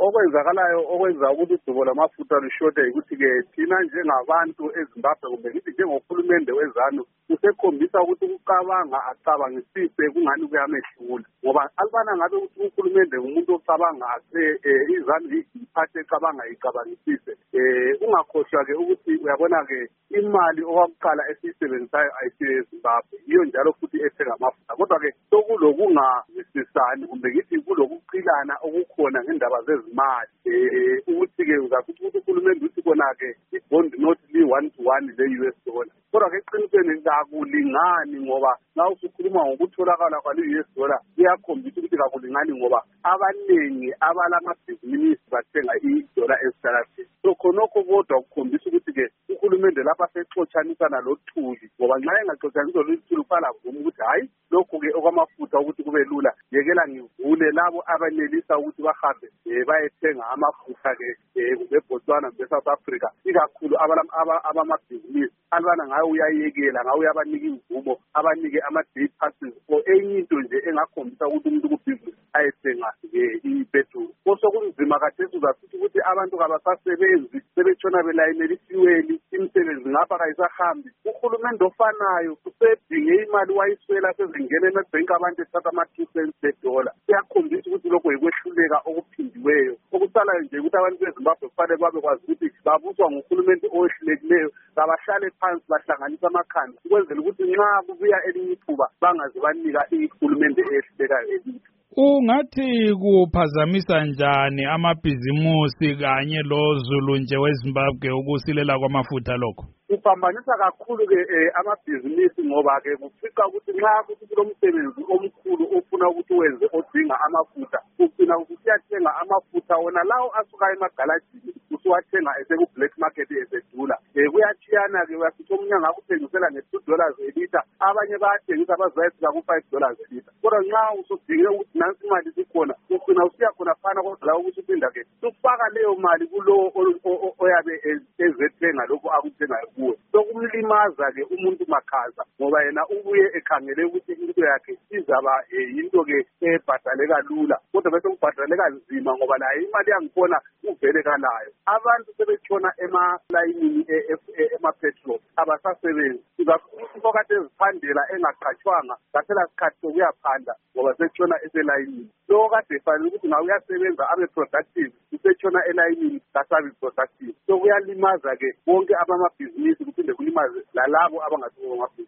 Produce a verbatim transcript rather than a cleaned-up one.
okwenzakalayo okwenza ukuthi udubo lamafutha lushode ukuthi-ke thina njengabantu eZimbabwe kumbe ngithi njengohulumende wezanu usekhombisa ukuthi ukucabanga acabangisise kungani kuyamehlula ngoba alibana ngabe ukuthi uhulumende ngumuntu ocabanga izanu iphathe ecabanga icabangisise um ungakhohlwa-ke ukuthi uyabona-ke imali okwakuqala esiyisebenzisayo ayisiyo eZimbabwe yiyo njalo futhi ethenga amafutha kodwa-ke sokulokungavisisani kumbe ngithi kulokuqilana okukhona ngendaba zezimali um ukuthi-ke uzakuthi ukuthi uhulumende uthi kona-ke i-bond not li-one to one le-U S dollar kodwa-ke eqinisweni kakulingani ngoba nxa usukhuluma ngokutholakala kwale-U S dollar kuyakhombisa ukuthi kakulingani ngoba abaningi abalamabhizinisi bathenga i-dollar esitalateni so khonokho kodwa kukhombisa ukuthi-ke uhulumende lapha sexotshanisana lothuli ngoba nxa engaxotshaniswa lothuli kuqala kuvuma ukuthi hayi lokhu-ke okwamafutha ukuthi kube lula yekela ngivule labo abenelisa ukuthi bahambe um bayethenga amafutha-ke um kumbe eBotswana kumbe eSouth Africa ikakhulu abamabhizinisi alibana ngayo uyayekela ngayo uyabanika imvumo abanike ama-day passes for enye into nje engakhombisa ukuthi umuntu kubhizinisi ayethenga-ke ipetrol kosokunzima kathesi uzasithi ukuthi abantu kabasasebenzi sebetshona belayinela isiweli imisebenzi ngapha kayisahambi uhulumende ofanayo usedinge imali wayiswela sezingena emebhenki abantu ethatha ama-two cents bedola kuyakhombisa ukuthi lokho yikwehluleka okuphindiweyo okusalayo nje ukuthi abantu beZimbabwe kufanele babekwazi ukuthi babuswa nguhulumende owehlulekileyo kabahlale phansi bahlanganisa amakhanda ukwenzela ukuthi nxa kubuya elinye ithuba bangaze banika ihulumende eyehlulekayo elinye. Ungathi kuphazamisa njani amabhizimusi kanye lozulu nje weZimbabwe ukusilela kwamafutha lokho? Kuphambanisa kakhulu-ke amabhizinisi ngoba-ke kufica ukuthi nxa kuthi kulomsebenzi omkhulu ofuna ukuthi wenze odinga amafutha ugcina usiyathenga amafutha wona lawo asuka emagalajini usuwathenga eseku-black market esedula um kuyatshiyana-ke uyasithi omunye angakuthengisela nge-two dollars elitha abanye bayathengisa bazayefika ku-five dollars elitha kodwa nxa usudinge ukuthi nansi imali sikhona ugcina usiya khona phana kodwa lawo ukuthi uphinda-ke sufaka leyo mali kulowo oyabe ezethenga lokho akuthengayo kuwe sokumlimaza-ke umuntu makhaza ngoba yena ubuye ekhangele ukuthi into yakhe izaba um yinto-ke ebhadaleka lula kodwa bese kubhadaleka nzima ngoba naye imali yangikhona uvele kalayo abantu sebetshona emalayinini emapetrol abasasebenzi uzafuna kade eziphandela engaqhatshwanga ngaphela sikhathi sokuyaphanda ngoba setshona eselayinini lo kade efanele ukuthi ngabe uyasebenza abe productive usetshona elayinini kasabi productive so kuyalimaza-ke bonke abamabhizinisi kuphinde kulimaze lalabo abangathi ngomabhizinisi.